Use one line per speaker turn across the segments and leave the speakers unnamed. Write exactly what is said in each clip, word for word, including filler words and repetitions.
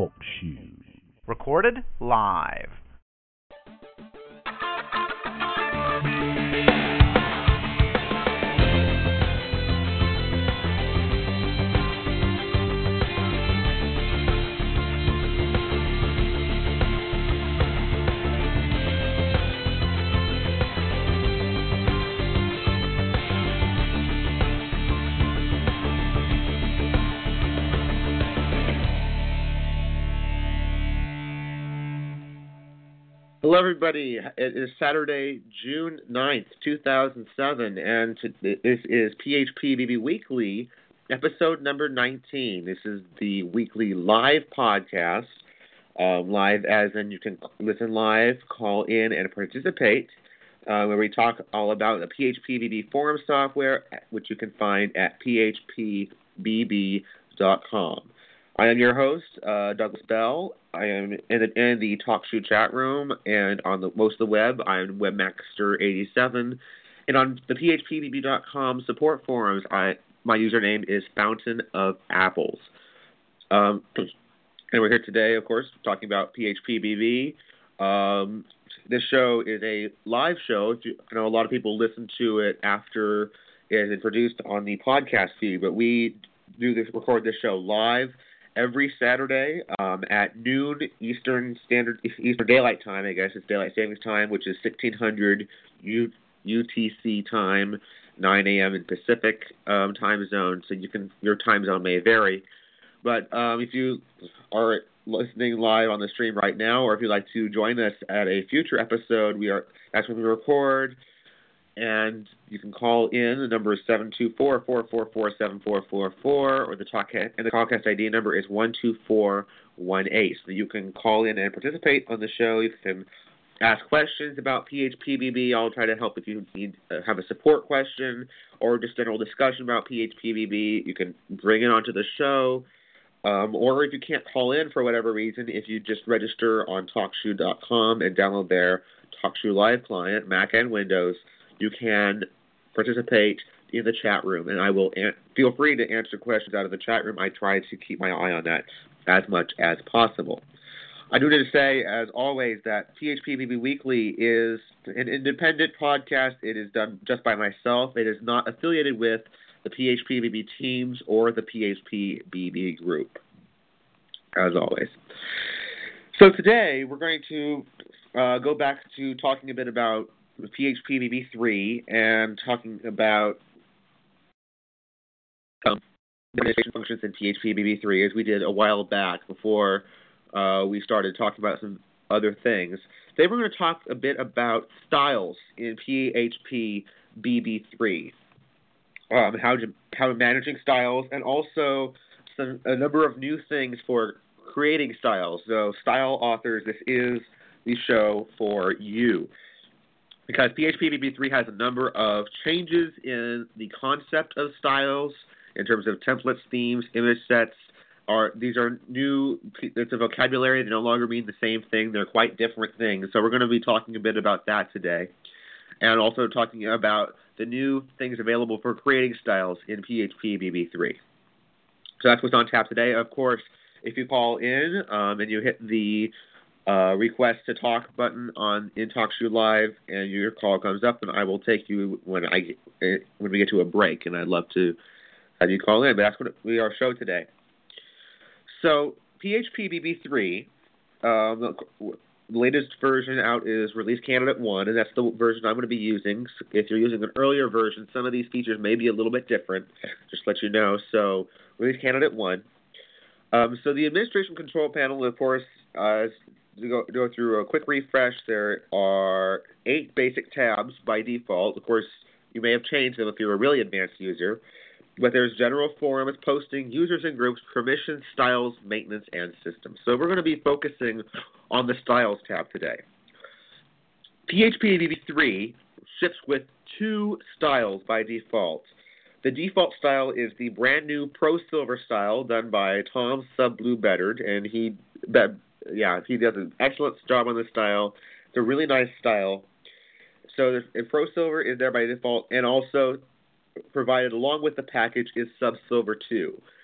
Talk Shoes.
Recorded live.
Hello, everybody. It is Saturday, June ninth, two thousand seven, and this is P H P B B Weekly, episode number nineteen. This is the weekly live podcast, um, live as in you can listen live, call in, and participate, uh, where we talk all about the P H P B B forum software, which you can find at P H P B B dot com. I am your host, uh, Douglas Bell. I am in the, in the TalkShoe chat room, and on the most of the web, I'm Webmaster eighty-seven. And on the P H P B B dot com support forums, I my username is Fountain of Apples. Um, and we're here today, of course, talking about P H P B B. Um, this show is a live show. I know a lot of people listen to it after it has been produced on the podcast feed, but we do this, record this show live every Saturday um, at noon Eastern Standard Eastern Daylight Time. I guess it's Daylight Savings Time, which is sixteen hundred U, U T C time, nine a.m. in Pacific um, time zone. So you can your time zone may vary, but um, if you are listening live on the stream right now, or if you'd like to join us at a future episode, we are that's when we record. And you can call in. The number is seven two four, four four four, seven four four four, or the talk and the callcast I D number is one two four one eight. So you can call in and participate on the show. You can ask questions about P H P B B. I'll try to help if you need uh, have a support question or just general discussion about P H P B B. You can bring it onto the show. Um, or if you can't call in for whatever reason, if you just register on talk shoe dot com and download their TalkShoe Live client, Mac and Windows, you can participate in the chat room, and I will an- feel free to answer questions out of the chat room. I try to keep my eye on that as much as possible. I do need to say, as always, that P H P B B Weekly is an independent podcast. It is done just by myself. It is not affiliated with the P H P B B teams or the P H P B B group, as always. So today, we're going to uh, go back to talking a bit about P H P B B three and talking about um, administration functions in P H P B B three, as we did a while back before uh, we started talking about some other things. Today we're going to talk a bit about styles in P H P B B three, um, how to how managing styles, and also some a number of new things for creating styles. So, style authors, this is the show for you. Because P H P B B three has a number of changes in the concept of styles in terms of templates, themes, image sets. Are these are new, it's a vocabulary. They no longer mean the same thing. They're quite different things. So we're going to be talking a bit about that today. And also talking about the new things available for creating styles in P H P B B three. So that's what's on tap today. Of course, if you call in um, and you hit the Uh, request to talk button on in TalkShoe Live, and your call comes up, and I will take you when I get, when we get to a break, and I'd love to have you call in. But that's what we our show today. So P H P B B three, um, the, the latest version out is Release Candidate one, and that's the version I'm going to be using. If you're using an earlier version, some of these features may be a little bit different. Just to let you know. So Release Candidate one. Um, so the administration control panel, of course, uh, to go, go through a quick refresh, there are eight basic tabs by default. Of course, you may have changed them if you're a really advanced user. But there's general forums, posting, users and groups, permissions, styles, maintenance, and systems. So we're going to be focusing on the styles tab today. P H P B B three ships with two styles by default. The default style is the brand new Pro Silver style done by Tom Sub Blue Beddard, and he that yeah he does an excellent job on this style. It's a really nice style. So the Pro Silver is there by default, and also provided along with the package is Sub Silver two.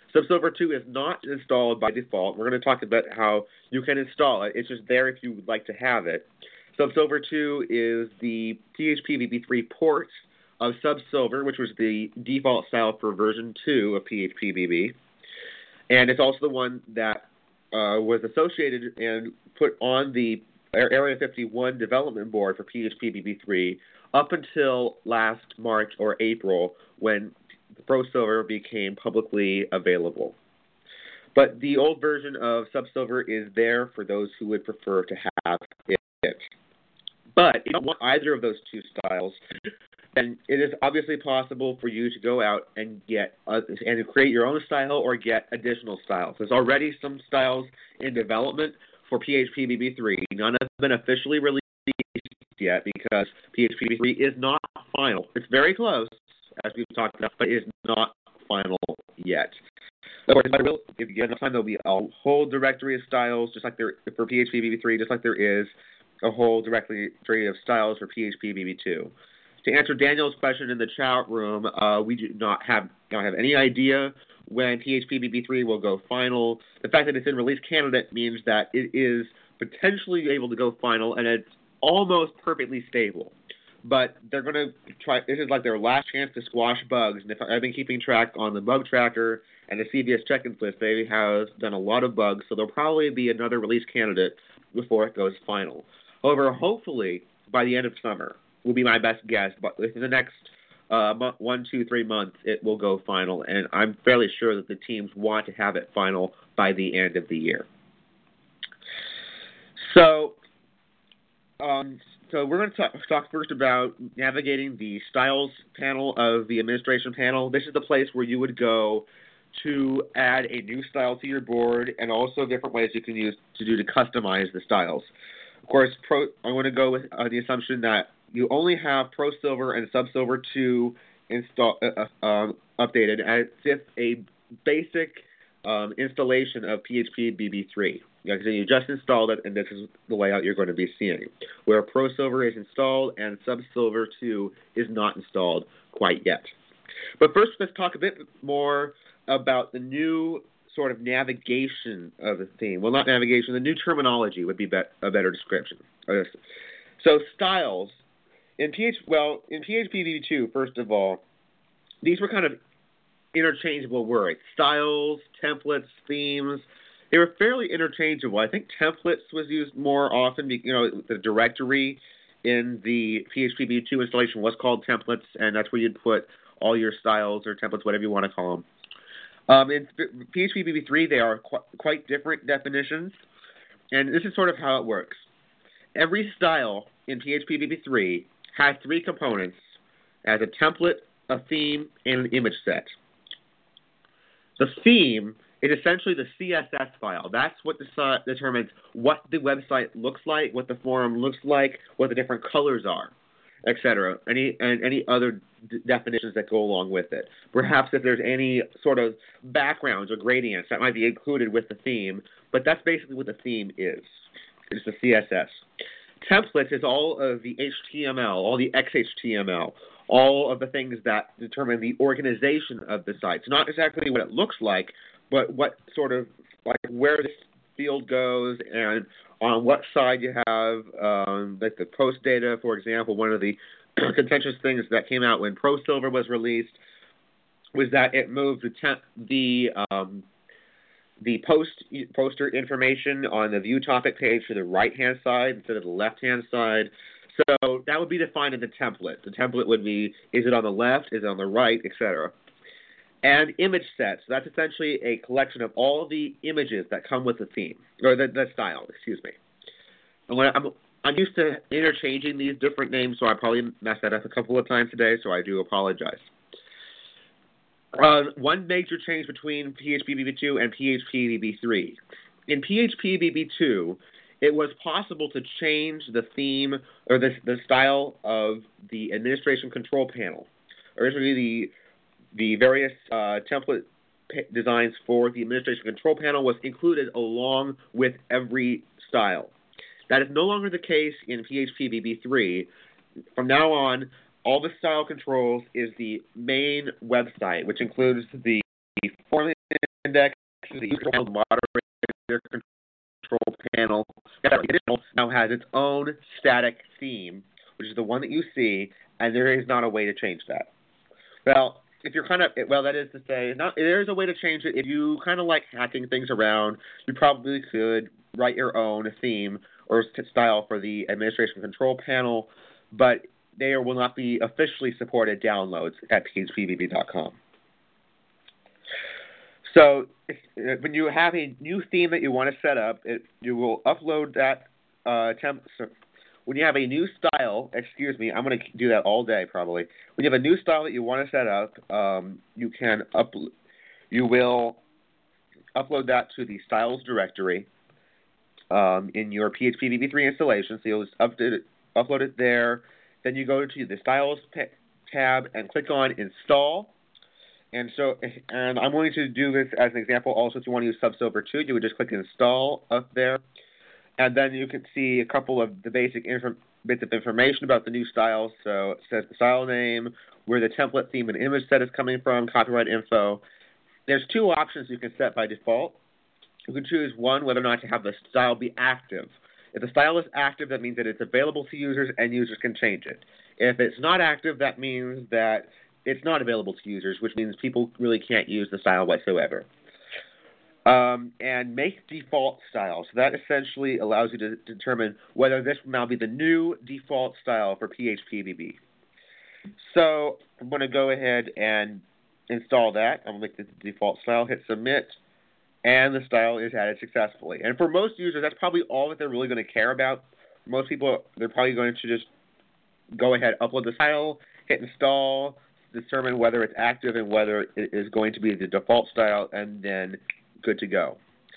Subsilver two is not installed by default. We're going to talk about how you can install it. It's just there if you would like to have it. Subsilver two is the P H P B B three port of Subsilver, which was the default style for version two of P H P B B. And it's also the one that uh, was associated and put on the Area fifty-one development board for P H P B B three up until last March or April when ProSilver became publicly available. But the old version of Subsilver is there for those who would prefer to have it. But if you don't want either of those two styles, then it is obviously possible for you to go out and get uh, and create your own style or get additional styles. There's already some styles in development for P H P B B three. None have been officially released yet because P H P B B three is not final. It's very close, as we've talked about, but it is not final yet. Of course, if you get enough time, there'll be a whole directory of styles, just like there for P H P B B three, just like there is a whole directory of styles for P H P B B two. To answer Daniel's question in the chat room, uh, we do not have don't have any idea when P H P B B three will go final. The fact that it's in release candidate means that it is potentially able to go final, and it's almost perfectly stable. But they're going to try, this is like their last chance to squash bugs, and if I've been keeping track on the bug tracker and the C V S check-ins list, they have done a lot of bugs, so there'll probably be another release candidate before it goes final. However, hopefully, by the end of summer, will be my best guess, but within the next uh, month, one, two, three months, it will go final, and I'm fairly sure that the teams want to have it final by the end of the year. So, um, so we're going to talk, talk first about navigating the styles panel of the administration panel. This is the place where you would go to add a new style to your board, and also different ways you can use to do to customize the styles. Of course, Pro, I want to go with uh, the assumption that you only have ProSilver and Subsilver two install, uh, um, updated as if a basic um, installation of P H P B B three. Like I said, you just installed it, and this is the layout you're going to be seeing, where ProSilver is installed and Subsilver two is not installed quite yet. But first, let's talk a bit more about the new sort of navigation of the theme. Well, not navigation, the new terminology would be, be a better description. So styles, in P H, well, in P H P B B two, first of all, these were kind of interchangeable words. Styles, templates, themes, they were fairly interchangeable. I think templates was used more often, you know, the directory in the P H P B B two installation was called templates, and that's where you'd put all your styles or templates, whatever you want to call them. Um, in P H P B B three, they are qu quite different definitions, and this is sort of how it works. Every style in P H P B B three has three components, as a template, a theme, and an image set. The theme is essentially the C S S file. That's what determines what the website looks like, what the forum looks like, what the different colors are, et cetera, any, and any other d definitions that go along with it. Perhaps if there's any sort of backgrounds or gradients that might be included with the theme, but that's basically what the theme is. It's the C S S. Templates is all of the H T M L, all the X H T M L, all of the things that determine the organization of the site. It's not exactly what it looks like, but what sort of, like where this field goes and on what side you have, um, like the post data, for example. One of the contentious things that came out when ProSilver was released was that it moved the temp, the um, the post poster information on the view topic page to the right-hand side instead of the left-hand side. So that would be defined in the template. The template would be, is it on the left, is it on the right, et cetera. And image sets. That's essentially a collection of all the images that come with the theme, or the, the style, excuse me. And when I'm, I'm used to interchanging these different names, so I probably messed that up a couple of times today, so I do apologize. Uh, one major change between P H P B B two and P H P B B three. In P H P B B two, it was possible to change the theme or the, the style of the administration control panel. Originally, the the various uh, template designs for the administration control panel was included along with every style. That is no longer the case in P H P B B three. From now on, all the style controls is the main website, which includes the forum the user panel, moderator control panel now has its own static theme, which is the one that you see, and there is not a way to change that. Well, if you're kind of, well, that is to say, not, there is a way to change it. If you kind of like hacking things around, you probably could write your own theme or style for the administration control panel, but they will not be officially supported downloads at P H P B B dot com. So if, when you have a new theme that you want to set up, it, you will upload that uh, temp. So when you have a new style, excuse me, I'm going to do that all day probably. When you have a new style that you want to set up, um, you can up, you will upload that to the styles directory um, in your P H P B B three installation. So you'll just update it, upload it there. Then you go to the styles tab and click on install. And so, and I'm going to do this as an example. Also, if you want to use Subsilver two, you would just click install up there. And then you can see a couple of the basic inf- bits of information about the new styles. So it says the style name, where the template, theme, and image set is coming from, copyright info. There's two options you can set by default. You can choose one, whether or not to have the style be active. If the style is active, that means that it's available to users and users can change it. If it's not active, that means that it's not available to users, which means people really can't use the style whatsoever. Um, and make default style. So that essentially allows you to determine whether this will now be the new default style for P H P B B. So I'm going to go ahead and install that. I'm going to make the default style, hit submit, and the style is added successfully. And for most users, that's probably all that they're really going to care about. Most people, they're probably going to just go ahead, upload the style, hit install, determine whether it's active and whether it is going to be the default style, and then good to go.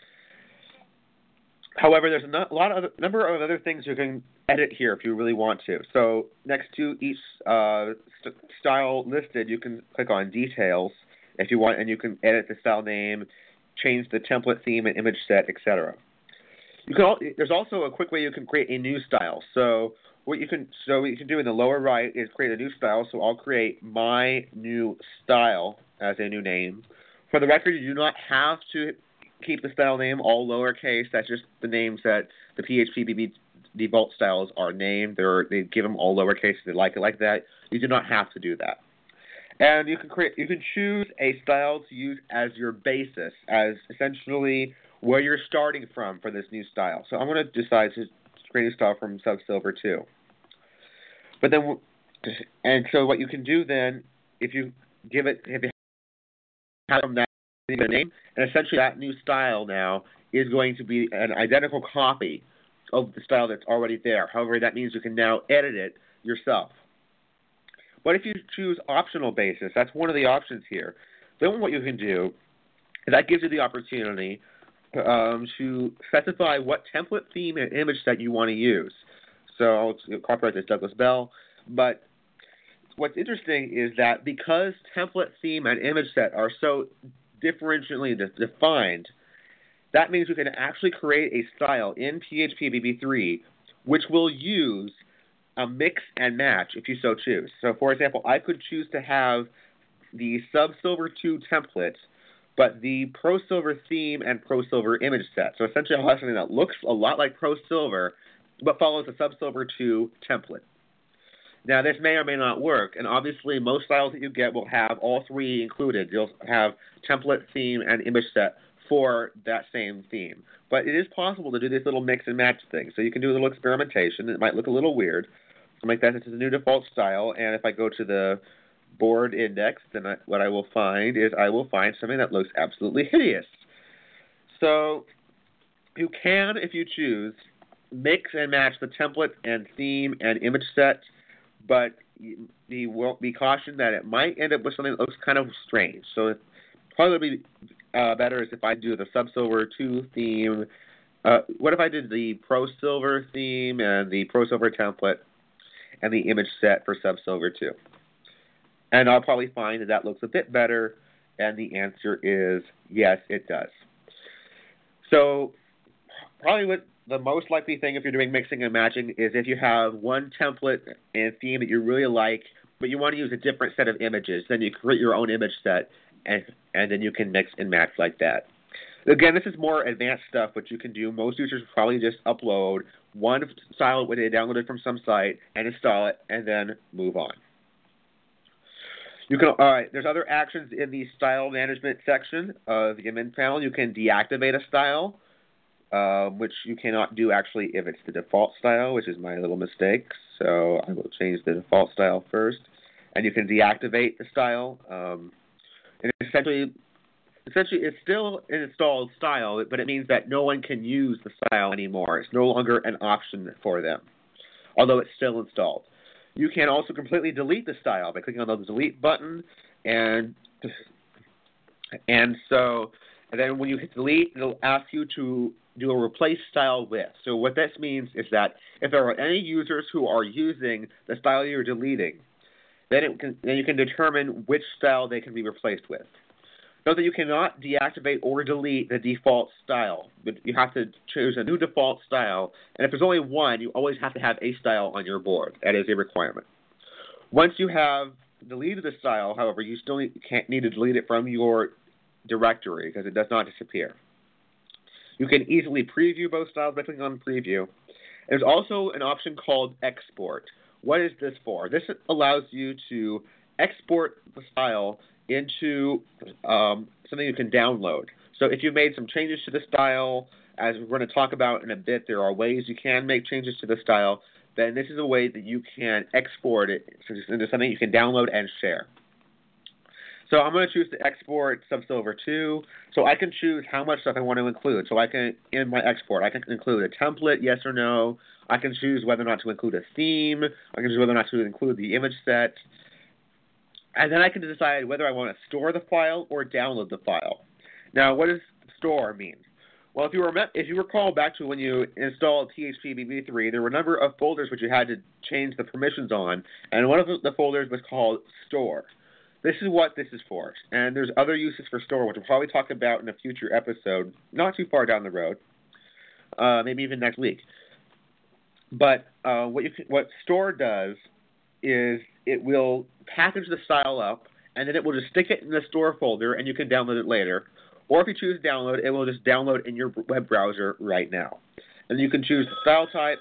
However, there's a lot of other, number of other things you can edit here if you really want to. So next to each uh, st- style listed, you can click on details if you want, and you can edit the style name, change the template, theme, and image set, et cetera. You can. Al- there's also a quick way you can create a new style. So what you can, so what you can do in the lower right is create a new style. So I'll create my new style as a new name. For the record, you do not have to keep the style name all lowercase. That's just the names that the P H P B B default styles are named. They're, they give them all lowercase if they like it like that. You do not have to do that. And you can create, you can choose a style to use as your basis, as essentially where you're starting from for this new style. So I'm going to decide to create a style from Subsilver two. But then, and so what you can do then, if you give it, if you have that name, and essentially that new style now is going to be an identical copy of the style that's already there. However, that means you can now edit it yourself. But if you choose optional basis, that's one of the options here. Then what you can do is that gives you the opportunity um, to specify what template, theme, and image set you want to use. So I'll copyright this Douglas Bell. But what's interesting is that because template, theme, and image set are so differentially de- defined, that means we can actually create a style in P H P B B three which will use a mix and match if you so choose. So, for example, I could choose to have the Subsilver two template, but the ProSilver theme and ProSilver image set. So essentially I'll have something that looks a lot like ProSilver, but follows the Subsilver two template. Now, this may or may not work, and obviously most styles that you get will have all three included. You'll have template, theme, and image set for that same theme. But it is possible to do this little mix and match thing. So you can do a little experimentation. It might look a little weird. I'll make that into the new default style, and if I go to the board index, then I, what I will find is I will find something that looks absolutely hideous. So you can, if you choose, mix and match the template and theme and image set, but be, be cautioned that it might end up with something that looks kind of strange. So it probably would be uh, better is if I do the Subsilver two theme. Uh, what if I did the ProSilver theme and the ProSilver template and the image set for Subsilver two? And I'll probably find that that looks a bit better, and the answer is yes, it does. So probably what the most likely thing if you're doing mixing and matching is if you have one template and theme that you really like, but you want to use a different set of images, then you create your own image set, and, and then you can mix and match like that. Again, this is more advanced stuff, but you can do. Most users probably just upload one style when they downloaded from some site and install it, and then move on. You can. All right. There's other actions in the style management section of the admin panel. You can deactivate a style, uh, which you cannot do actually if it's the default style, which is my little mistake. So I will change the default style first, and you can deactivate the style. Um, and essentially. Essentially, it's still an installed style, but it means that no one can use the style anymore. It's no longer an option for them, although it's still installed. You can also completely delete the style by clicking on the delete button, and and so and then when you hit delete, it'll ask you to do a replace style with. So what this means is that if there are any users who are using the style you're deleting, then it can, then you can determine which style they can be replaced with. Note that you cannot deactivate or delete the default style, but you have to choose a new default style, and if there's only one, you always have to have a style on your board. That is a requirement. Once you have deleted the style, however, you still need, can't need to delete it from your directory because it does not disappear. You can easily preview both styles by clicking on preview. There's also an option called export. What is this for? This allows you to export the style into um, something you can download. So if you made some changes to the style, as we're going to talk about in a bit, there are ways you can make changes to the style, then this is a way that you can export it into something you can download and share. So I'm going to choose to export Subsilver two, so I can choose how much stuff I want to include. So I can, in my export, I can include a template, yes or no. I can choose whether or not to include a theme. I can choose whether or not to include the image set. And then I can decide whether I want to store the file or download the file. Now, what does store mean? Well, if you remember, if you recall back to when you installed P H P B B three, there were a number of folders which you had to change the permissions on, and one of the folders was called store. This is what this is for, and there's other uses for store, which we'll probably talk about in a future episode, not too far down the road, uh, maybe even next week. But uh, what, you can, what store does is it will package the style up, and then it will just stick it in the store folder, and you can download it later. Or if you choose download, it will just download in your web browser right now. And you can choose the style type.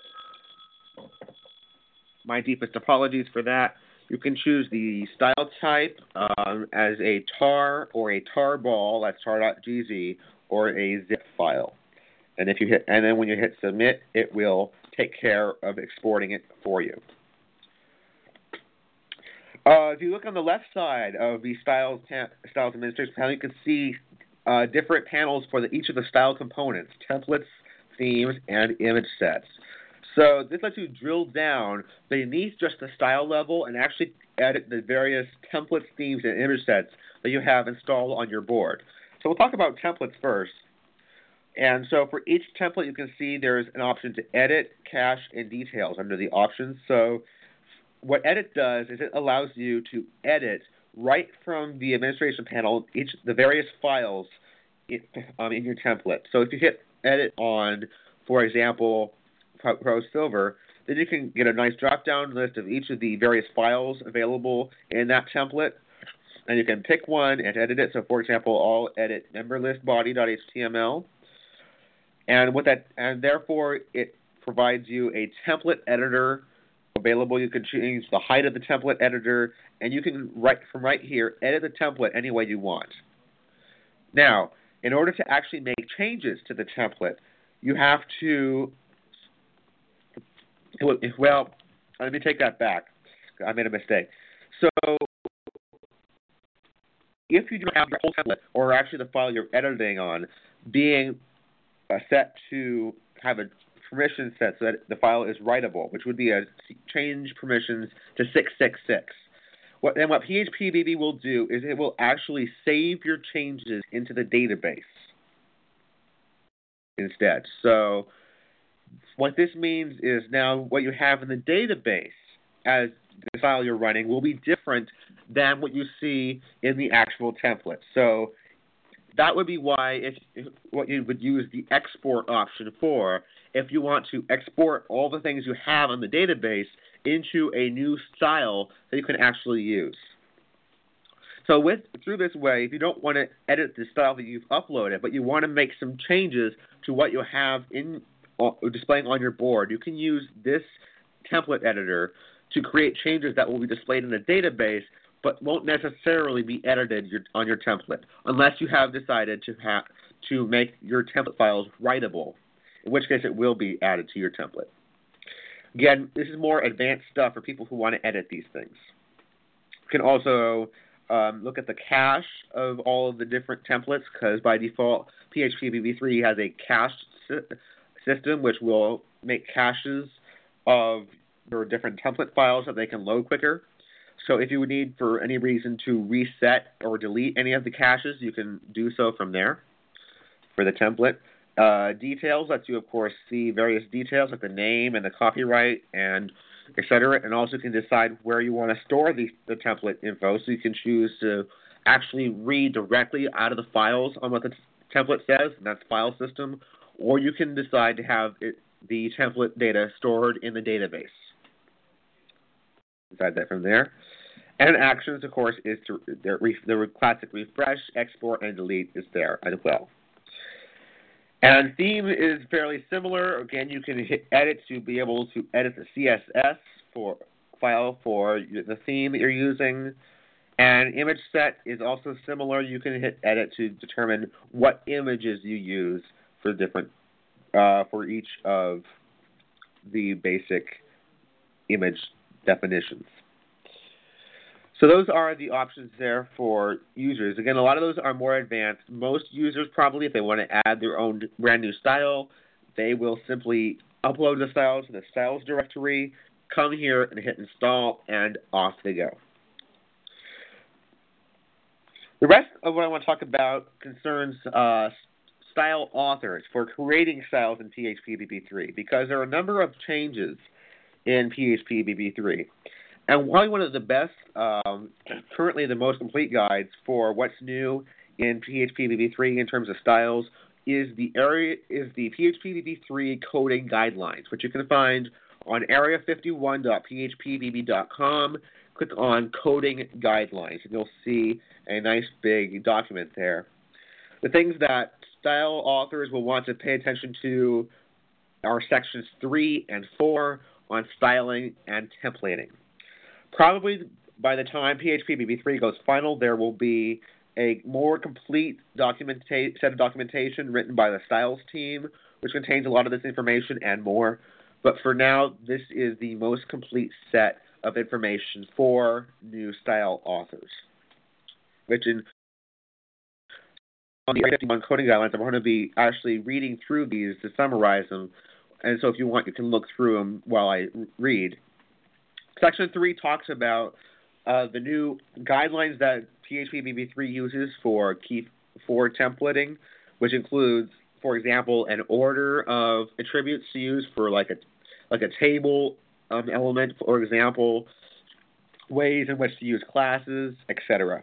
My deepest apologies for that. You can choose the style type um, as a tar or a tarball, that's tar.gz, or a zip file. And if you hit, and then when you hit submit, it will take care of exporting it for you. Uh, if you look on the left side of the Styles, styles Administration panel, you can see uh, different panels for the, each of the style components, templates, themes, and image sets. So this lets you drill down beneath just the style level and actually edit the various templates, themes, and image sets that you have installed on your board. So we'll talk about templates first. And so for each template, you can see there's an option to edit, cache, and details under the options. So what edit does is it allows you to edit right from the administration panel each the various files in, um, in your template. So if you hit edit on, for example, Pro Silver, then you can get a nice drop-down list of each of the various files available in that template, and you can pick one and edit it. So, for example, I'll edit member list body.html, and what that and therefore it provides you a template editor available. You can change the height of the template editor, and you can right from right here edit the template any way you want. Now, in order to actually make changes to the template, you have to well, let me take that back. I made a mistake. So, if you do have your whole template, or actually the file you're editing on, being uh, set to have a permission set so that the file is writable, which would be a change permissions to six six six. What, then what P H P B B will do is it will actually save your changes into the database instead. So what this means is now what you have in the database as the file you're running will be different than what you see in the actual template. So that would be why if, if what you would use the export option for if you want to export all the things you have on the database into a new style that you can actually use. So with through this way, if you don't want to edit the style that you've uploaded, but you want to make some changes to what you have in uh, displaying on your board, you can use this template editor to create changes that will be displayed in the database, but won't necessarily be edited your, on your template, unless you have decided to have to make your template files writable, in which case it will be added to your template. Again, this is more advanced stuff for people who want to edit these things. You can also um, look at the cache of all of the different templates, because by default, P H P B B three has a cache si- system which will make caches of your different template files so they can load quicker. So if you would need, for any reason, to reset or delete any of the caches, you can do so from there for the template. Uh, details lets you, of course, see various details like the name and the copyright and et cetera, and also can decide where you want to store the, the template info, so you can choose to actually read directly out of the files on what the t- template says, and that's file system, or you can decide to have it, the template data stored in the database. Decide that from there. And actions, of course, is to the, the classic refresh, export, and delete is there as well. And theme is fairly similar. Again, you can hit edit to be able to edit the C S S for file for the theme that you're using. And image set is also similar. You can hit edit to determine what images you use for different uh, for each of the basic image definitions. So those are the options there for users. Again, a lot of those are more advanced. Most users probably, if they want to add their own brand new style, they will simply upload the style to the styles directory, come here and hit install, and off they go. The rest of what I want to talk about concerns uh, style authors for creating styles in P H P B B three, because there are a number of changes in P H P B B three. And probably one of the best, um, currently the most complete guides for what's new in P H P B B three in terms of styles is the area is the P H P B B three coding guidelines, which you can find on area fifty-one dot P H P B B dot com. Click on coding guidelines, and you'll see a nice big document there. The things that style authors will want to pay attention to are sections three and four on styling and templating. Probably by the time P H P B B three goes final, there will be a more complete documenta- set of documentation written by the styles team, which contains a lot of this information and more. But for now, this is the most complete set of information for new style authors. Which in on the fifty-one coding guidelines, I'm going to be actually reading through these to summarize them. And so if you want, you can look through them while I read. Section three talks about uh, the new guidelines that P H P B B three uses for key for templating, which includes, for example, an order of attributes to use for like a like a table um, element, for example, ways in which to use classes, et cetera.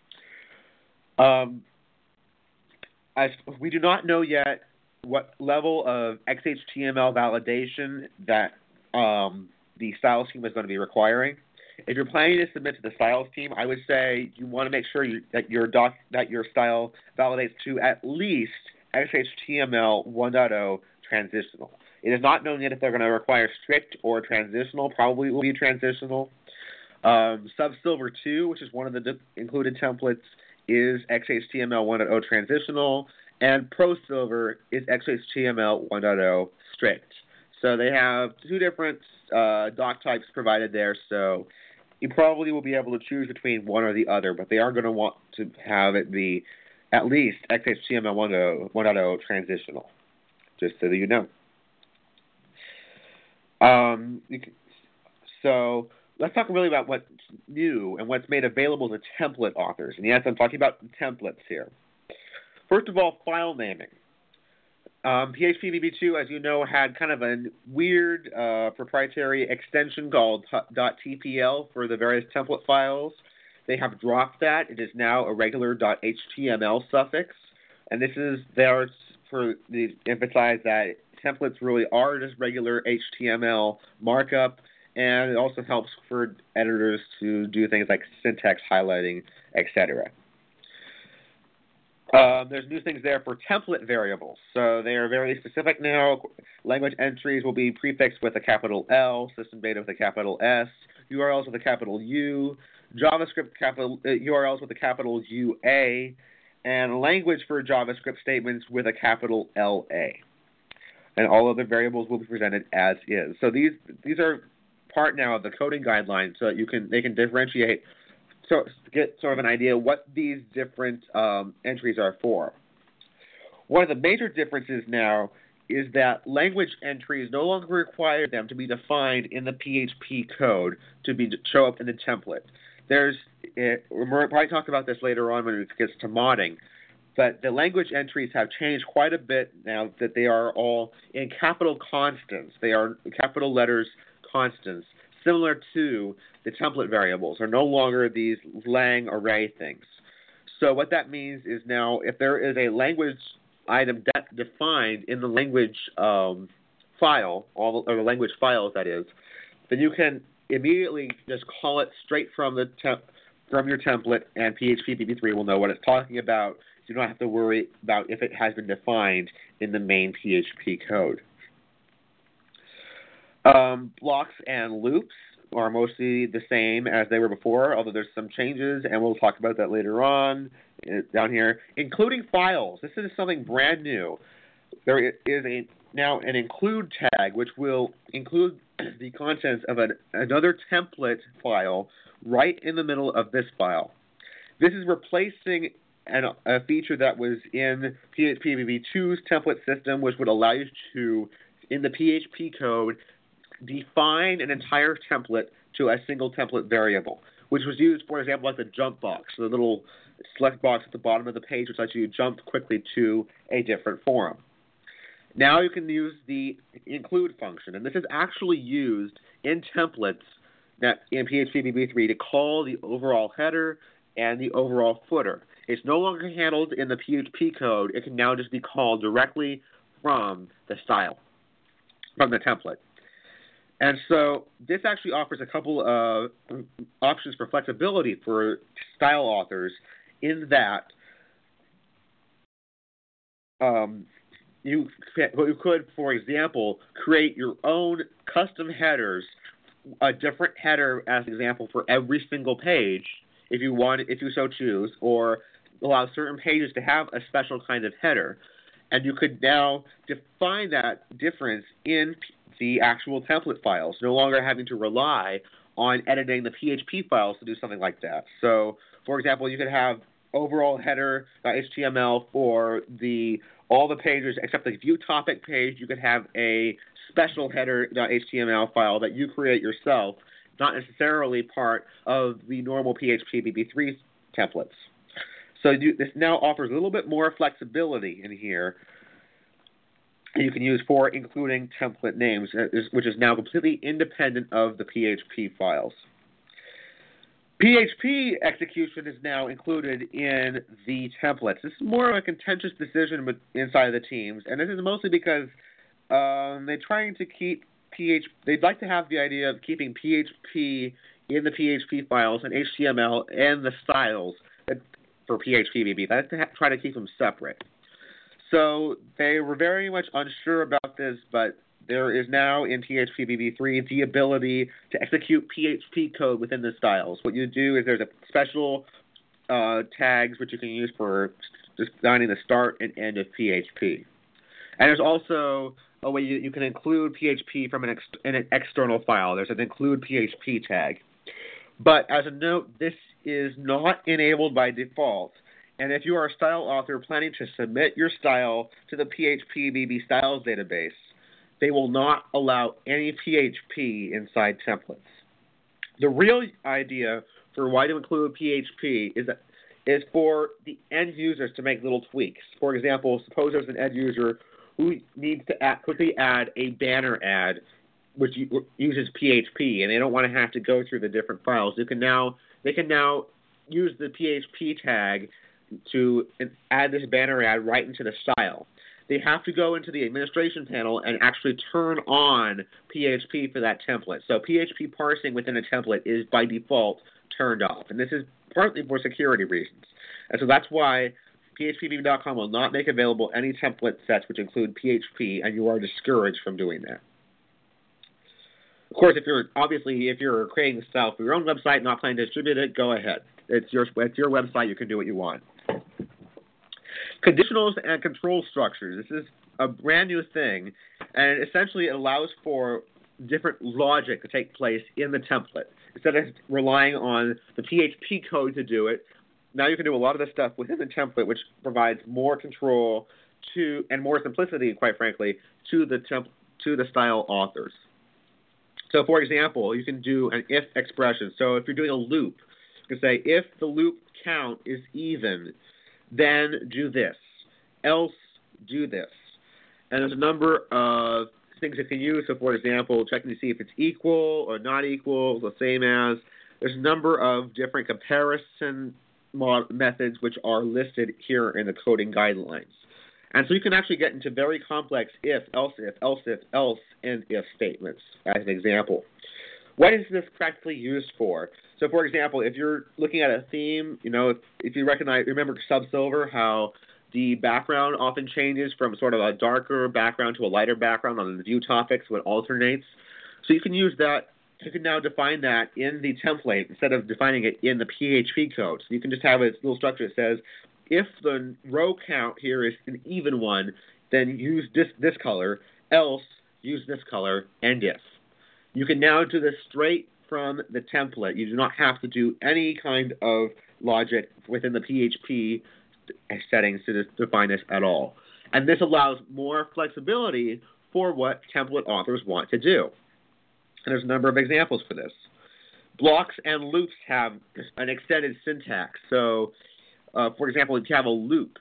Um, I, we do not know yet what level of X H T M L validation that um, the styles team is going to be requiring. If you're planning to submit to the styles team, I would say you want to make sure you, that your doc that your style validates to at least X H T M L one point oh transitional. It is not known yet if they're going to require strict or transitional. Probably will be transitional. Um, Subsilver two, which is one of the di- included templates, is X H T M L one point oh transitional, and ProSilver is X H T M L one point oh strict. So they have two different uh, doc types provided there, so you probably will be able to choose between one or the other, but they are going to want to have it be at least X H T M L one point oh transitional, just so that you know. Um, you can, so let's talk really about what's new and what's made available to template authors. And yes, I'm talking about templates here. First of all, file naming. Um, P H P B B two, as you know, had kind of a weird uh, proprietary extension called .tpl for the various template files. They have dropped that. It is now a regular .html suffix. And this is there for the emphasize that templates really are just regular H T M L markup, and it also helps for editors to do things like syntax highlighting, et cetera. Um, there's new things there for template variables. So they are very specific now. Language entries will be prefixed with a capital L, system data with a capital S, U R Ls with a capital U, JavaScript capital uh, U R Ls with a capital U A, and language for JavaScript statements with a capital L A. And all other variables will be presented as is. So these these are part now of the coding guidelines, so that you can they can differentiate. So get sort of an idea what these different um, entries are for. One of the major differences now is that language entries no longer require them to be defined in the P H P code to be show up in the template. There's it, we'll probably talk about this later on when it gets to modding, but the language entries have changed quite a bit now that they are all in capital constants. They are capital letters constants, similar to the template variables, are no longer these lang array things. So what that means is now if there is a language item de- defined in the language um, file, all the, or the language files that is, then you can immediately just call it straight from the temp- from your template, and P H P B B three will know what it's talking about. So you don't have to worry about if it has been defined in the main P H P code. Um, blocks and loops are mostly the same as they were before, although there's some changes, and we'll talk about that later on uh, down here, including files. This is something brand new. There is a now an include tag, which will include the contents of an, another template file right in the middle of this file. This is replacing an, a feature that was in P H P B B two's template system, which would allow you to, in the P H P code, define an entire template to a single template variable, which was used, for example, like the jump box, the little select box at the bottom of the page, which lets you jump quickly to a different forum. Now you can use the include function, and this is actually used in templates that in P H P B B three to call the overall header and the overall footer. It's no longer handled in the P H P code. It can now just be called directly from the style, from the template. And so this actually offers a couple of options for flexibility for style authors in that um, you, you could, for example, create your own custom headers, a different header as an example for every single page if you want, if you so choose, or allow certain pages to have a special kind of header. And you could now define that difference in the actual template files, no longer having to rely on editing the P H P files to do something like that. So, for example, you could have overall header.html for the all the pages except the view topic page. You could have a special header.html file that you create yourself, not necessarily part of the normal P H P B B three templates. So you, this now offers a little bit more flexibility in here you can use for including template names, which is now completely independent of the P H P files. P H P execution is now included in the templates. This is more of a contentious decision inside of the teams, and this is mostly because um, they're trying to keep P H P. They'd like to have the idea of keeping P H P in the P H P files and H T M L and the styles for P H P B B. They like to try to keep them separate. So they were very much unsure about this, but there is now in P H P B B three the ability to execute P H P code within the styles. What you do is there's a special uh, tags which you can use for designing the start and end of P H P. And there's also a way you, you can include P H P from an, ex, in an external file. There's an include P H P tag. But as a note, this is not enabled by default. And if you are a style author planning to submit your style to the P H P B B styles database, they will not allow any P H P inside templates. The real idea for why to include P H P is that is for the end users to make little tweaks. For example, suppose there's an end user who needs to add, quickly add a banner ad which uses P H P, and they don't want to have to go through the different files. You can now they can now use the P H P tag to add this banner ad right into the style. they have to go into the administration panel and actually turn on P H P for that template. So P H P parsing within a template is by default turned off, and this is partly for security reasons. And so that's why P H P B B dot com will not make available any template sets which include P H P, and you are discouraged from doing that. Of course, if you're obviously if you're creating style for your own website, not planning to distribute it, go ahead. It's your it's your website. You can do what you want. Conditionals and control structures. This is a brand new thing, and essentially it allows for different logic to take place in the template. Instead of relying on the P H P code to do it, now you can do a lot of the stuff within the template, which provides more control to and more simplicity, quite frankly, to the temp to the style authors. So, for example, you can do an if expression. So if you're doing a loop, you can say if the loop count is even, then do this, else do this. And there's a number of things you can use. So, for example, checking to see if it's equal or not equal, the same as. There's a number of different comparison mod- methods which are listed here in the coding guidelines. And so you can actually get into very complex if, else if, else if, else, and if statements as an example. What is this practically used for? So, for example, if you're looking at a theme, you know, if, if you recognize, remember Subsilver, how the background often changes from sort of a darker background to a lighter background on the view topics when it alternates. So you can use that. You can now define that in the template instead of defining it in the P H P code. So you can just have a little structure that says, if the row count here is an even one, then use this, this color, else use this color, and if. You can now do this straight from the template. You do not have to do any kind of logic within the P H P settings to define this at all. And this allows more flexibility for what template authors want to do. And there's a number of examples for this. Blocks and loops have an extended syntax. So, uh, for example, if you have a loop,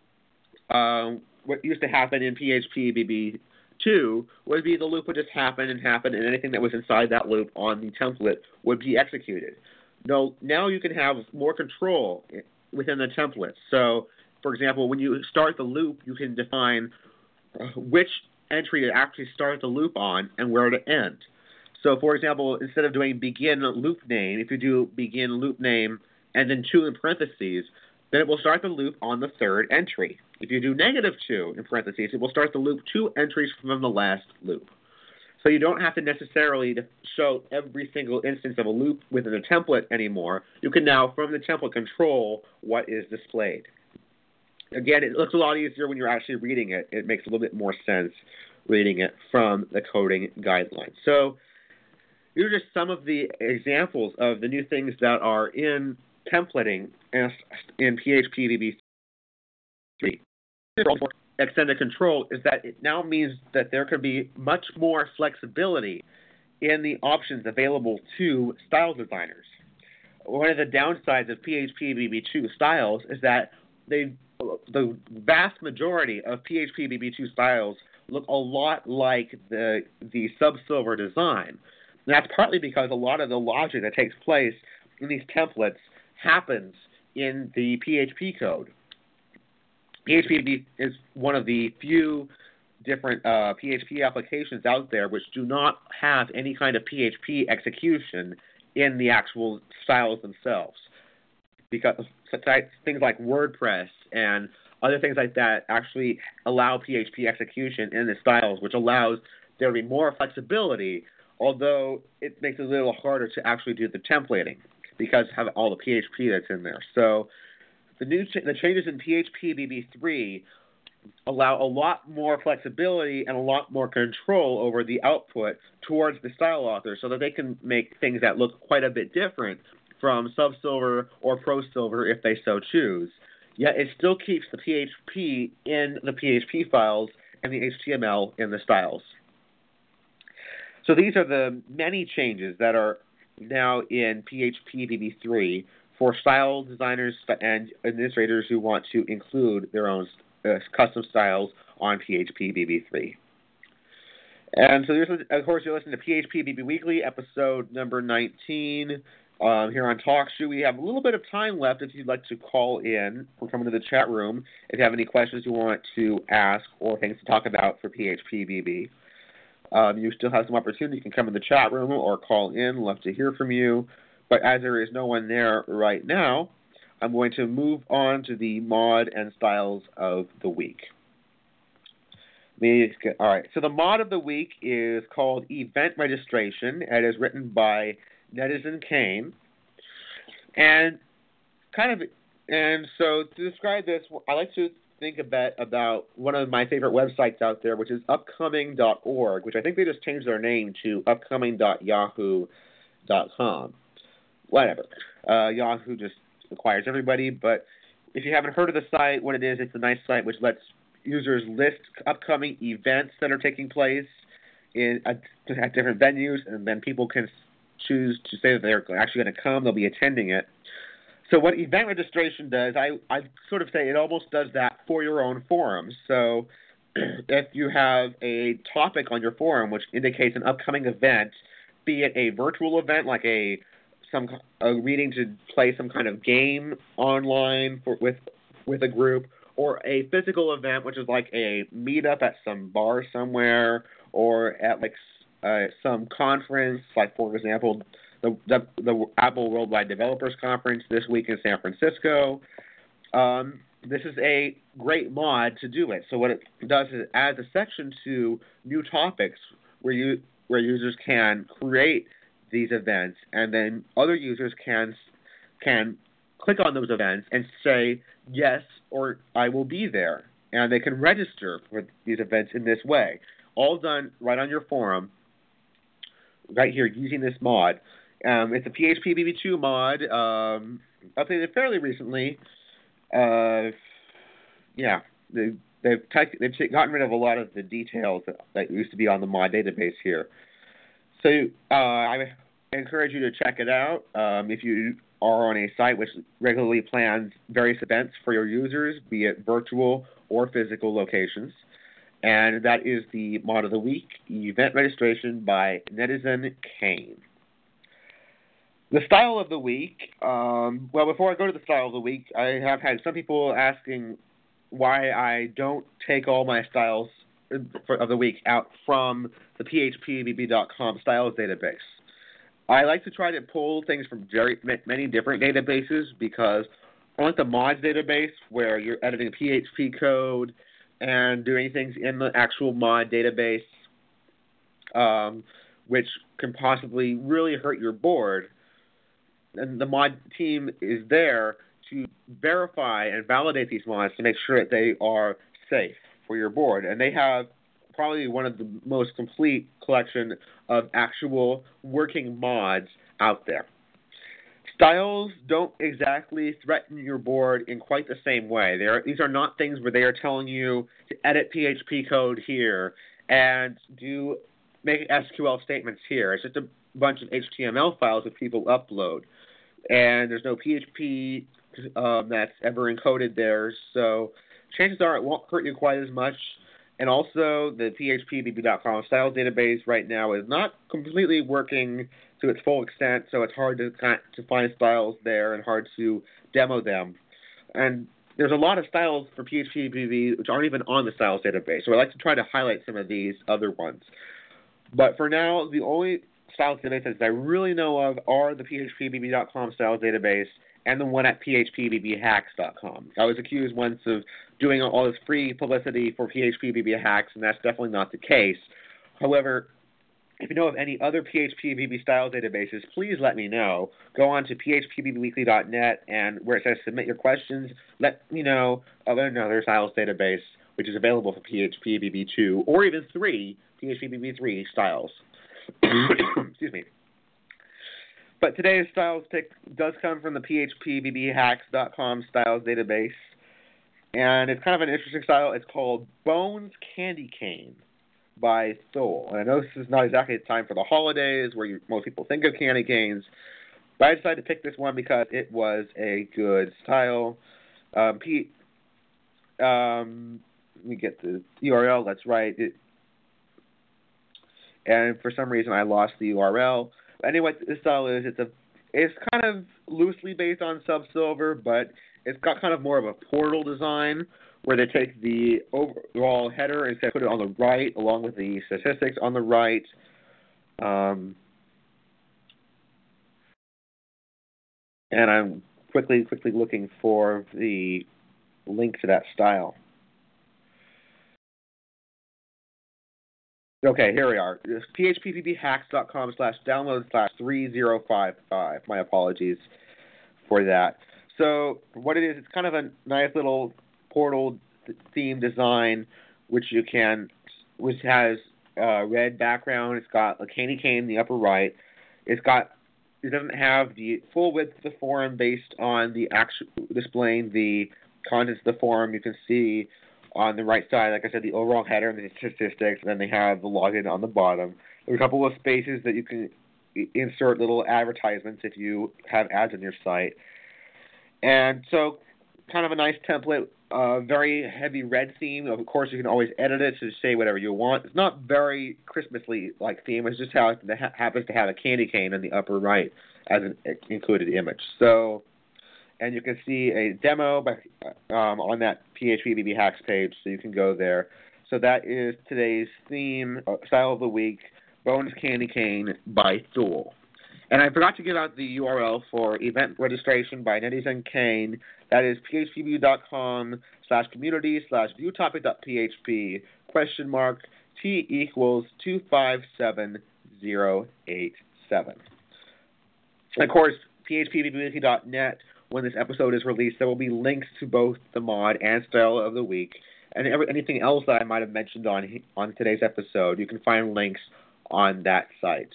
uh, what used to happen in P H P B B two would be the loop would just happen and happen, and anything that was inside that loop on the template would be executed. No, now you can have more control within the template. So, for example, when you start the loop, you can define which entry to actually start the loop on and where to end. So, for example, instead of doing begin loop name, if you do begin loop name and then two in parentheses, then it will start the loop on the third entry. If you do negative two in parentheses, it will start the loop two entries from the last loop. So you don't have to necessarily show every single instance of a loop within a template anymore. You can now, from the template, control what is displayed. Again, it looks a lot easier when you're actually reading it. It makes a little bit more sense reading it from the coding guidelines. So these are just some of the examples of the new things that are in templating in P H P B B three. Extended control is that it now means that there can be much more flexibility in the options available to style designers. One of the downsides of P H P B B two styles is that they, the vast majority of P H P B B two styles look a lot like the, the Subsilver design. And that's partly because a lot of the logic that takes place in these templates happens in the P H P code. P H P is one of the few different uh, P H P applications out there which do not have any kind of P H P execution in the actual styles themselves. Because things like WordPress and other things like that actually allow P H P execution in the styles, which allows there to be more flexibility, although it makes it a little harder to actually do the templating because of all the P H P that's in there. So the new ch- the changes in P H P B B three allow a lot more flexibility and a lot more control over the output towards the style author so that they can make things that look quite a bit different from Subsilver or ProSilver if they so choose. Yet it still keeps the P H P in the P H P files and the H T M L in the styles. So these are the many changes that are now in P H P B B three for style designers and administrators who want to include their own uh, custom styles on P H P B B three. And so, there's, of course, you're listening to P H P B B Weekly, episode number nineteen. Um, here on TalkShoe, we have a little bit of time left if you'd like to call in or come into the chat room if you have any questions you want to ask or things to talk about for P H P B B. Um, you still have some opportunity. You can come in the chat room or call in. Love to hear from you. But as there is no one there right now, I'm going to move on to the mod and styles of the week. All right, so the mod of the week is called Event Registration. It is written by Netizen Kane. And kind of, and so to describe this, I like to think a bit about one of my favorite websites out there, which is upcoming dot org, which I think they just changed their name to upcoming dot yahoo dot com. Whatever. Uh, Yahoo just acquires everybody, but if you haven't heard of the site, what it is, it's a nice site which lets users list upcoming events that are taking place in at, at different venues, and then people can choose to say that they're actually going to come, they'll be attending it. So what event registration does, I, I sort of say it almost does that for your own forum. So if you have a topic on your forum which indicates an upcoming event, be it a virtual event like a some a meeting to play some kind of game online for, with with a group, or a physical event which is like a meetup at some bar somewhere, or at like uh, some conference, like for example, the, the the Apple Worldwide Developers Conference this week in San Francisco. Um, this is a great mod to do it. So what it does is it adds a section to new topics where you where users can create these events, and then other users can can click on those events and say yes or I will be there, and they can register for these events in this way. All done right on your forum, right here using this mod. Um, it's a P H P B B two mod, um, updated fairly recently. Uh, yeah, they, they've they've gotten rid of a lot of the details that, that used to be on the mod database here. So uh, I encourage you to check it out. Um, if you are on a site which regularly plans various events for your users, be it virtual or physical locations. And that is the mod of the week, Event Registration by Netizen Kane. The style of the week, um, well, before I go to the style of the week, I have had some people asking why I don't take all my styles for, of the week out from the P H P B B dot com styles database. I like to try to pull things from very many different databases because I want the mods database where you're editing P H P code and doing things in the actual mod database, um, which can possibly really hurt your board. And the mod team is there to verify and validate these mods to make sure that they are safe for your board. And they have probably one of the most complete collection of actual working mods out there. Styles don't exactly threaten your board in quite the same way. They are, these are not things where they are telling you to edit P H P code here and do make S Q L statements here. It's just a bunch of H T M L files that people upload. And there's no P H P um, that's ever encoded there, so chances are it won't hurt you quite as much. And also, the P H P B B dot com styles database right now is not completely working to its full extent, so it's hard to to find styles there and hard to demo them. And there's a lot of styles for P H P B B which aren't even on the styles database, so I like to try to highlight some of these other ones. But for now, the only styles databases that I really know of are the P H P B B dot com styles database and the one at P H P B B hacks dot com. I was accused once of doing all this free publicity for P H P B B hacks, and that's definitely not the case. However, if you know of any other P H P B B style databases, please let me know. Go on to P H P B B weekly dot net, and where it says submit your questions, let me know of another styles database which is available for P H P B B two or even three P H P B B three styles. Excuse me. But today's styles pick does come from the P H P B B hacks dot com styles database. And it's kind of an interesting style. It's called Bones Candy Cane by Thole. And I know this is not exactly the time for the holidays where you, most people think of candy canes, but I decided to pick this one because it was a good style. Um, P, um, let me get the U R L. That's right. It, and for some reason, I lost the U R L. But anyway, this style is it's a It's kind of loosely based on Subsilver, but it's got kind of more of a portal design where they take the overall header and put it on the right along with the statistics on the right. Um, and I'm quickly, quickly looking for the link to that style. Okay, here we are. phppbhacks.com slash download slash 3055. My apologies for that. So what it is, it's kind of a nice little portal theme design, which you can, which has a red background. It's got a candy cane in the upper right. It's got, it doesn't have the full width of the forum based on the actual displaying the contents of the forum. You can see on the right side, like I said, the overall header and the statistics, and then they have the login on the bottom. There's a couple of spaces that you can insert little advertisements if you have ads on your site. And so, kind of a nice template, uh, very heavy red theme. Of course, you can always edit it to say whatever you want. It's not very Christmassly like theme. It's just how it happens to have a candy cane in the upper right as an included image. So, and you can see a demo by, um, on that P H P B B Hacks page, so you can go there. So that is today's theme, uh, style of the week, Bonus Candy Cane by Thule. And I forgot to give out the U R L for event registration by Netizen Kane. That is phpb.com slash community slash viewtopic.php question mark T equals two five seven zero eight seven. And of course, p h p b b weekly dot net. When this episode is released, there will be links to both the mod and style of the week, and every, anything else that I might have mentioned on on today's episode. You can find links on that site.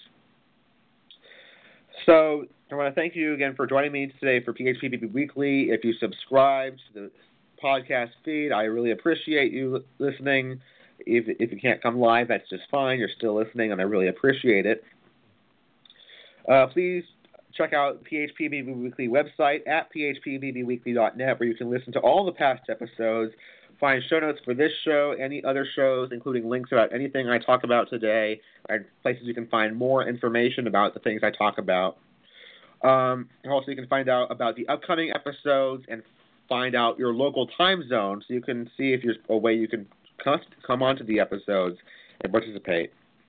So I want to thank you again for joining me today for P H P B B Weekly. If you subscribe to the podcast feed, I really appreciate you listening. If if you can't come live, that's just fine. You're still listening, and I really appreciate it. Uh, please check out P H P B B Weekly website at p h p b b weekly dot net, where you can listen to all the past episodes, find show notes for this show, any other shows, including links about anything I talk about today, and places you can find more information about the things I talk about. Um, also, you can find out about the upcoming episodes and find out your local time zone, so you can see if there's a way you can come onto the episodes and participate.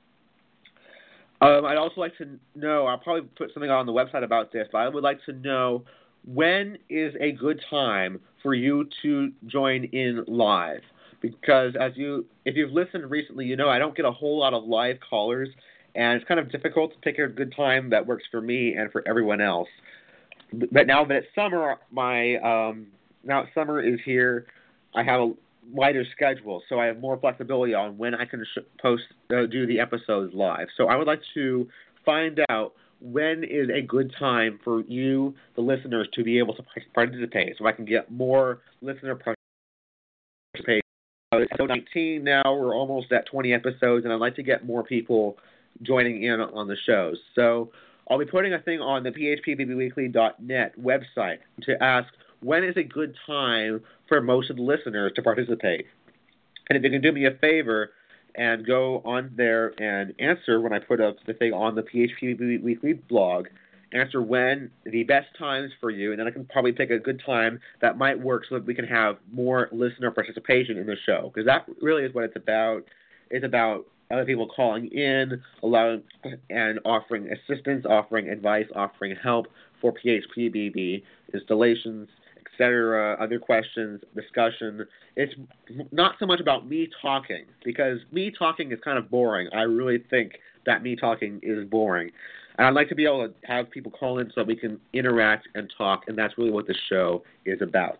Um, I'd also like to know, I'll probably put something on the website about this, but I would like to know when is a good time for you to join in live. Because as you, if you've listened recently, you know I don't get a whole lot of live callers, and it's kind of difficult to pick a good time that works for me and for everyone else. But now that it's summer, my um, now summer is here, I have a wider schedule, so I have more flexibility on when I can sh- post uh, do the episodes live. So I would like to find out when is a good time for you, the listeners, to be able to participate, so I can get more listener participation. Uh, it's episode nineteen now. We're almost at twenty episodes, and I'd like to get more people joining in on the shows. So I'll be putting a thing on the p h p b b weekly dot net website to ask when is a good time for most of the listeners to participate. And if you can do me a favor and go on there and answer when I put up the thing on the P H P B B Weekly blog, answer when the best times for you, and then I can probably pick a good time that might work so that we can have more listener participation in the show. Because that really is what it's about. It's about other people calling in, allowing and offering assistance, offering advice, offering help for P H P B B installations, et cetera, other questions, discussion. It's not so much about me talking, because me talking is kind of boring. I really think that me talking is boring. And I'd like to be able to have people call in so that we can interact and talk, and that's really what this show is about.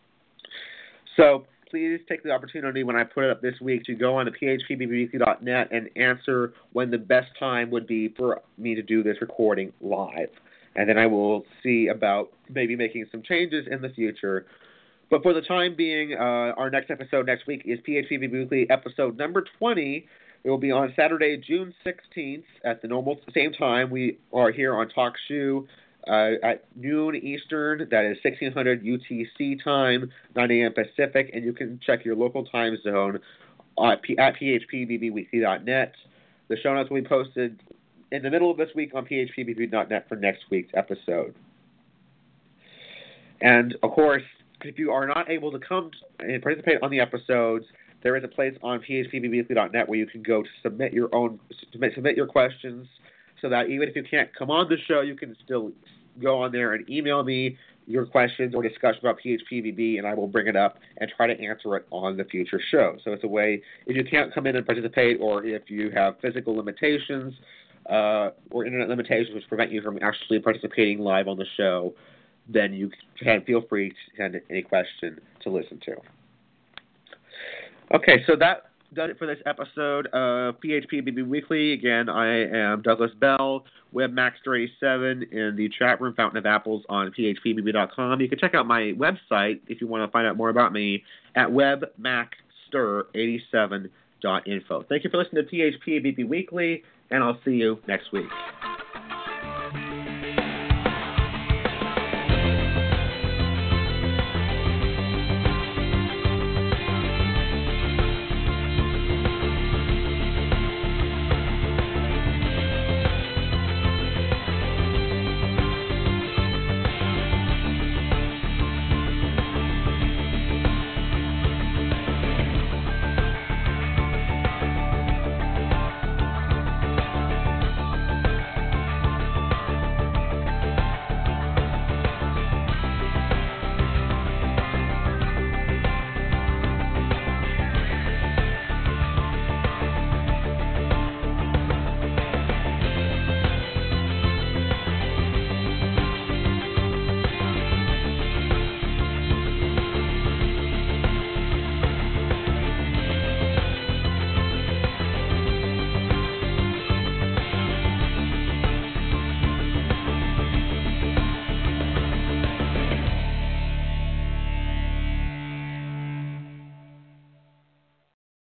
So please take the opportunity when I put it up this week to go on to p h p b b weekly dot net and answer when the best time would be for me to do this recording live. And then I will see about maybe making some changes in the future. But for the time being, uh, our next episode next week is P H P B B Weekly episode number twenty. It will be on Saturday, June sixteenth at the normal same time. We are here on TalkShoe uh, at noon Eastern. That is sixteen hundred U T C time, nine a.m. Pacific. And you can check your local time zone at, P- at p h p b b weekly dot net. The show notes will be posted in the middle of this week on P H P B B dot net for next week's episode. And, of course, if you are not able to come and participate on the episodes, there is a place on P H P B B weekly dot net where you can go to submit your own submit, submit your questions, so that even if you can't come on the show, you can still go on there and email me your questions or discussion about P H P B B, and I will bring it up and try to answer it on the future show. So it's a way, if you can't come in and participate, or if you have physical limitations uh, or internet limitations which prevent you from actually participating live on the show, then you can feel free to send any question to listen to. Okay, so that does it for this episode of P H P B B Weekly. Again, I am Douglas Bell, Webmaster eighty-seven, in the chat room, Fountain of Apples, on P H P B B dot com. You can check out my website if you want to find out more about me at webmaster eighty-seven dot info. Thank you for listening to P H P B B Weekly, and I'll see you next week.